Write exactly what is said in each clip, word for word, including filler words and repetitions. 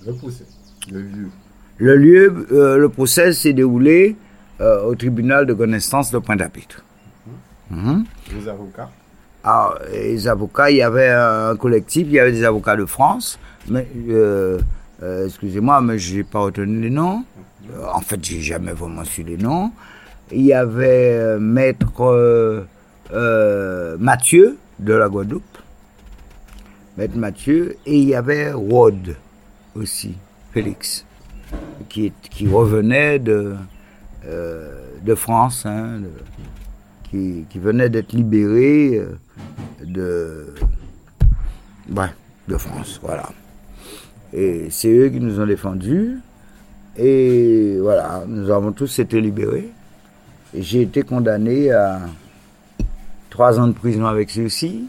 Le procès, le lieu. Le lieu, euh, le procès s'est déroulé euh, au tribunal de grande instance de Pointe-à-Pitre. Mmh. Mmh. Les avocats. Alors, les avocats, il y avait un collectif, il y avait des avocats de France, mais euh, euh, excusez-moi, mais je n'ai pas retenu les noms. Euh, en fait, j'ai jamais vraiment su les noms. Il y avait euh, maître euh, euh, Mathieu de la Guadeloupe, maître Mathieu, et il y avait Rode aussi, Félix, qui, qui revenait de, euh, de France, hein, de, qui, qui venait d'être libéré euh, de, ouais, de France, voilà. Et c'est eux qui nous ont défendus, et voilà, nous avons tous été libérés. Et j'ai été condamné à trois ans de prison avec ceux-ci.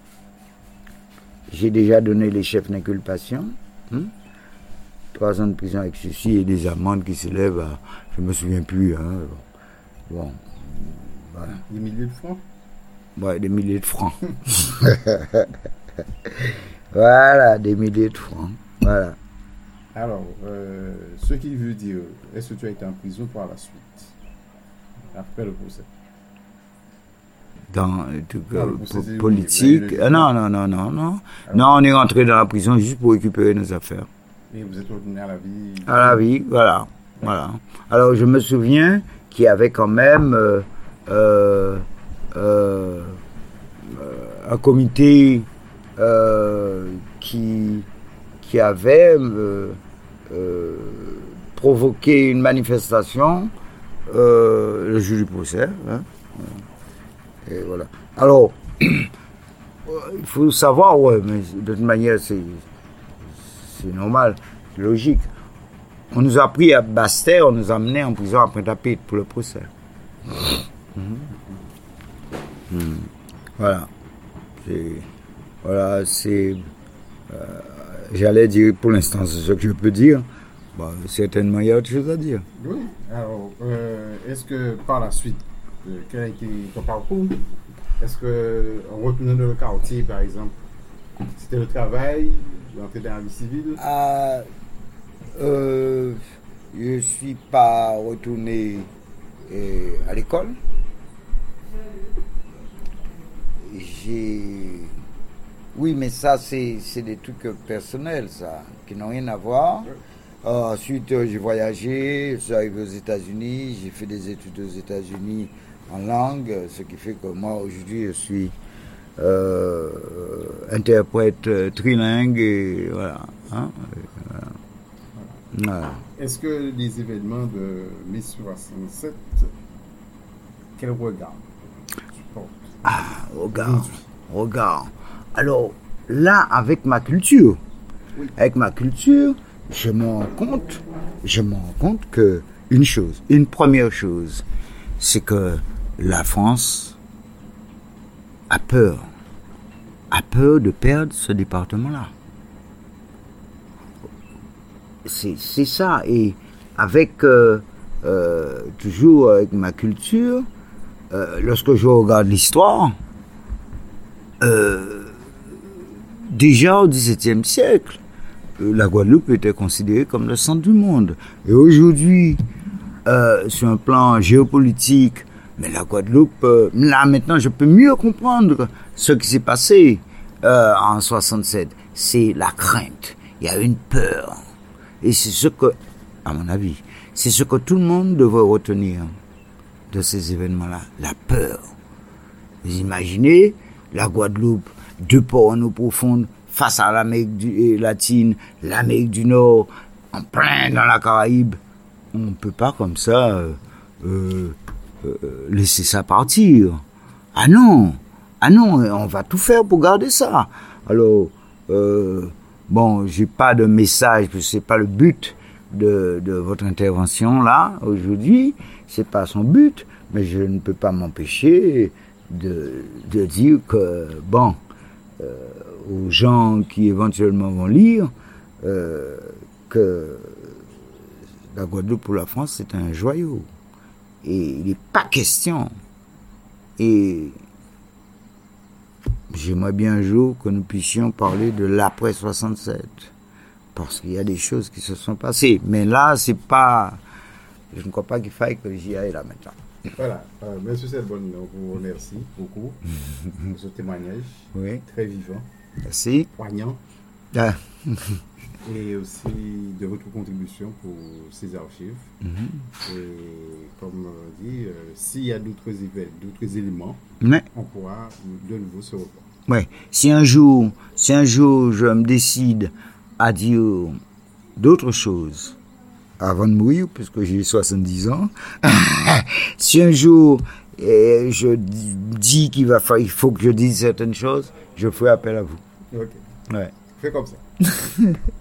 J'ai déjà donné les chefs d'inculpation. Hein? Trois ans de prison avec ceux-ci et des amendes qui s'élèvent à, je ne me souviens plus. Hein. Bon, voilà. Des milliers de francs. Ouais, des milliers de francs. Voilà, des milliers de francs. Voilà. Alors, euh, ce qui veut dire, est-ce que tu as été en prison par la suite, après le procès? Dans le truc Non, le euh, procès, po- politique. oui, Ah, non, non, non, non, non. Alors, non, on est rentré dans la prison juste pour récupérer nos affaires. Et vous êtes retourné à la vie? À la vie, voilà. voilà. Alors, je me souviens qu'il y avait quand même euh, euh, euh, un comité euh, qui, qui avait euh, euh, provoqué une manifestation euh, le jour du procès. Hein. Et voilà. Alors, il faut savoir, ouais, mais de toute manière, c'est, c'est normal, c'est logique. On nous a pris à Basse-Terre, on nous a amenés en prison à Pointe-à-Pitre pour le procès. Mmh. Mmh. Voilà. C'est, voilà, c'est. Euh, j'allais dire, pour l'instant, c'est ce que je peux dire. Bon, certainement, il y a autre chose à dire. Oui. Alors, euh, est-ce que par la suite, euh, quel a été ton parcours? Est-ce que, en retournant dans le quartier, par exemple, c'était le travail, l'entrée dans la vie civile? Ah, euh, je ne suis pas retourné euh, à l'école. J'ai... Oui, mais ça, c'est, c'est des trucs personnels, ça, qui n'ont rien à voir. Euh, ensuite, euh, j'ai voyagé, je suis arrivé aux États-Unis, j'ai fait des études aux États-Unis en langue, ce qui fait que moi, aujourd'hui, je suis euh, interprète euh, trilingue, et voilà. Hein, et voilà. Voilà. Est-ce que les événements de mai soixante-sept, quel regard tu portes? Ah, regarde, regarde. Alors, là, avec ma culture, oui. avec ma culture, je me rends compte, je me rends compte que une chose, une première chose, c'est que la France a peur, a peur de perdre ce département-là. C'est, c'est ça. Et avec, euh, euh, toujours avec ma culture, euh, lorsque je regarde l'histoire, euh, déjà au dix-septième siècle, euh, la Guadeloupe était considérée comme le centre du monde. Et aujourd'hui, euh, sur un plan géopolitique, mais la Guadeloupe, euh, là maintenant, je peux mieux comprendre ce qui s'est passé euh, en soixante-sept. C'est la crainte. Il y a une peur. Et c'est ce que, à mon avis, c'est ce que tout le monde devrait retenir de ces événements-là, la peur. Vous imaginez la Guadeloupe, deux ports en eau profonde, face à l'Amérique du, latine, l'Amérique du Nord, en plein dans la Caraïbe. On ne peut pas comme ça euh, euh, euh, laisser ça partir. Ah non, ah non, on va tout faire pour garder ça. Alors, euh, bon, j'ai pas de message, parce que c'est pas le but de, de votre intervention là aujourd'hui, c'est pas son but, mais je ne peux pas m'empêcher de, de dire que bon, euh, aux gens qui éventuellement vont lire, euh, que la Guadeloupe pour la France c'est un joyau et il n'est pas question. Et j'aimerais bien un jour que nous puissions parler de l'après soixante-sept. parce qu'il y a des choses qui se sont passées. Mais là, c'est pas... Je ne crois pas qu'il faille que j'y aille là maintenant. Voilà. Euh, Monsieur Selbonne, on vous remercie beaucoup pour ce témoignage Oui. très vivant, Merci. poignant, Ah. et aussi de votre contribution pour ces archives. Mhm. Et comme on dit, euh, s'il y a d'autres éve- d'autres éléments, Mais, on pourra de nouveau se revoir. ouais. Si un jour, si un jour je me décide à dire d'autres choses avant de mourir, puisque j'ai soixante-dix ans, si un jour eh, je dis dis qu'il va fa- il faut que je dise certaines choses, je ferai appel à vous. Ok. Ouais. Fais comme ça.